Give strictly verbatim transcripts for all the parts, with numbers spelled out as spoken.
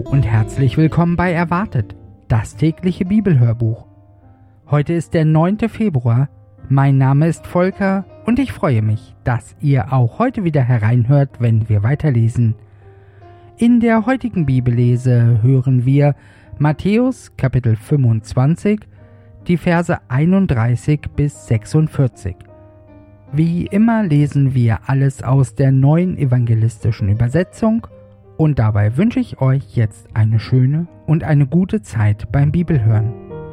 und herzlich willkommen bei Erwartet, das tägliche Bibelhörbuch. Heute ist der neunte Februar, mein Name ist Volker und ich freue mich, dass ihr auch heute wieder hereinhört, wenn wir weiterlesen. In der heutigen Bibellese hören wir Matthäus Kapitel fünfundzwanzig, die Verse einunddreißig bis sechsundvierzig. Wie immer lesen wir alles aus der neuen evangelistischen Übersetzung und dabei wünsche ich euch jetzt eine schöne und eine gute Zeit beim Bibelhören.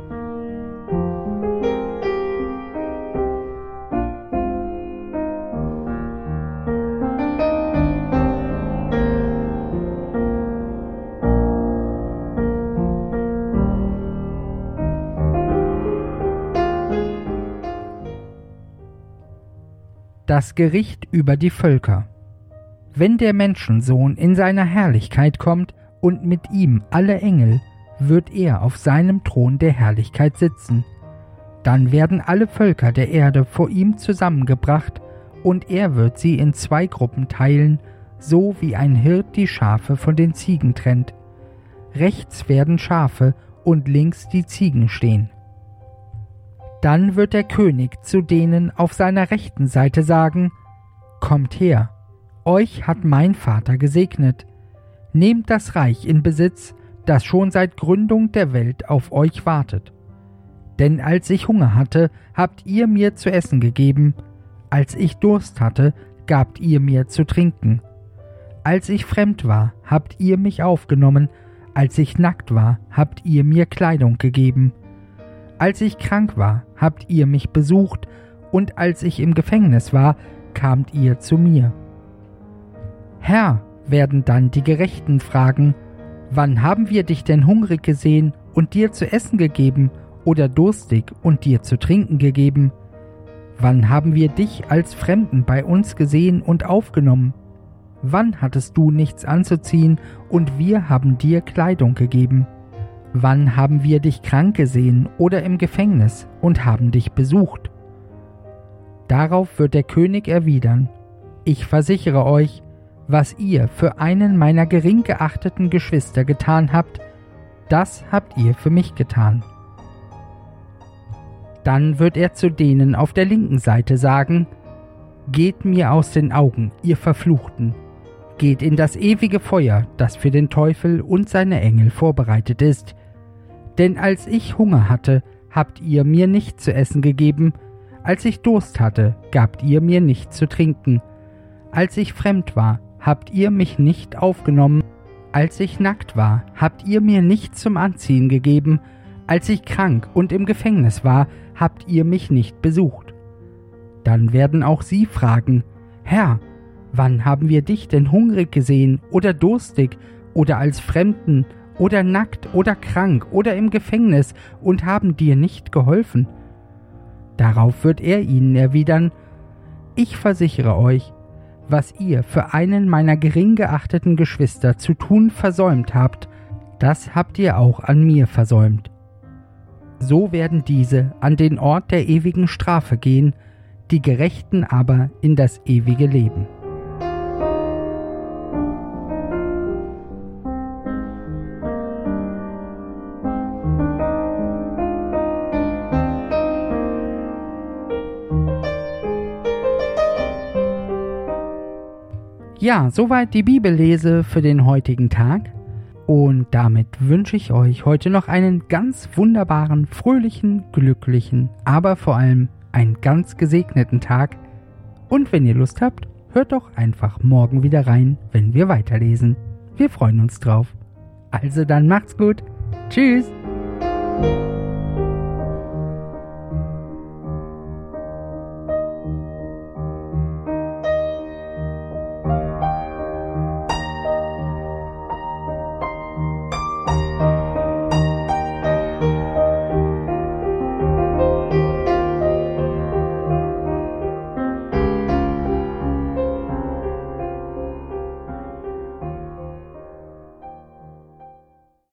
Das Gericht über die Völker. Wenn der Menschensohn in seiner Herrlichkeit kommt und mit ihm alle Engel, wird er auf seinem Thron der Herrlichkeit sitzen. Dann werden alle Völker der Erde vor ihm zusammengebracht, und er wird sie in zwei Gruppen teilen, so wie ein Hirt die Schafe von den Ziegen trennt. Rechts werden Schafe und links die Ziegen stehen. Dann wird der König zu denen auf seiner rechten Seite sagen: Kommt her, euch hat mein Vater gesegnet. Nehmt das Reich in Besitz, das schon seit Gründung der Welt auf euch wartet. Denn als ich Hunger hatte, habt ihr mir zu essen gegeben, als ich Durst hatte, gabt ihr mir zu trinken. Als ich fremd war, habt ihr mich aufgenommen, als ich nackt war, habt ihr mir Kleidung gegeben. Als ich krank war, habt ihr mich besucht, und als ich im Gefängnis war, kamt ihr zu mir. Herr, werden dann die Gerechten fragen: Wann haben wir dich denn hungrig gesehen und dir zu essen gegeben, oder durstig und dir zu trinken gegeben? Wann haben wir dich als Fremden bei uns gesehen und aufgenommen? Wann hattest du nichts anzuziehen und wir haben dir Kleidung gegeben? Wann haben wir dich krank gesehen oder im Gefängnis und haben dich besucht? Darauf wird der König erwidern: Ich versichere euch, was ihr für einen meiner gering geachteten Geschwister getan habt, das habt ihr für mich getan. Dann wird er zu denen auf der linken Seite sagen: Geht mir aus den Augen, ihr Verfluchten, geht in das ewige Feuer, das für den Teufel und seine Engel vorbereitet ist. Denn als ich Hunger hatte, habt ihr mir nicht zu essen gegeben, als ich Durst hatte, gabt ihr mir nicht zu trinken. Als ich fremd war, habt ihr mich nicht aufgenommen, als ich nackt war, habt ihr mir nicht zum Anziehen gegeben, als ich krank und im Gefängnis war, habt ihr mich nicht besucht. Dann werden auch sie fragen: Herr, wann haben wir dich denn hungrig gesehen oder durstig oder als Fremden oder nackt oder krank oder im Gefängnis und haben dir nicht geholfen? Darauf wird er ihnen erwidern: Ich versichere euch, was ihr für einen meiner gering geachteten Geschwister zu tun versäumt habt, das habt ihr auch an mir versäumt. So werden diese an den Ort der ewigen Strafe gehen, die Gerechten aber in das ewige Leben. Ja, soweit die Bibellese für den heutigen Tag. Und damit wünsche ich euch heute noch einen ganz wunderbaren, fröhlichen, glücklichen, aber vor allem einen ganz gesegneten Tag. Und wenn ihr Lust habt, hört doch einfach morgen wieder rein, wenn wir weiterlesen. Wir freuen uns drauf. Also dann macht's gut. Tschüss.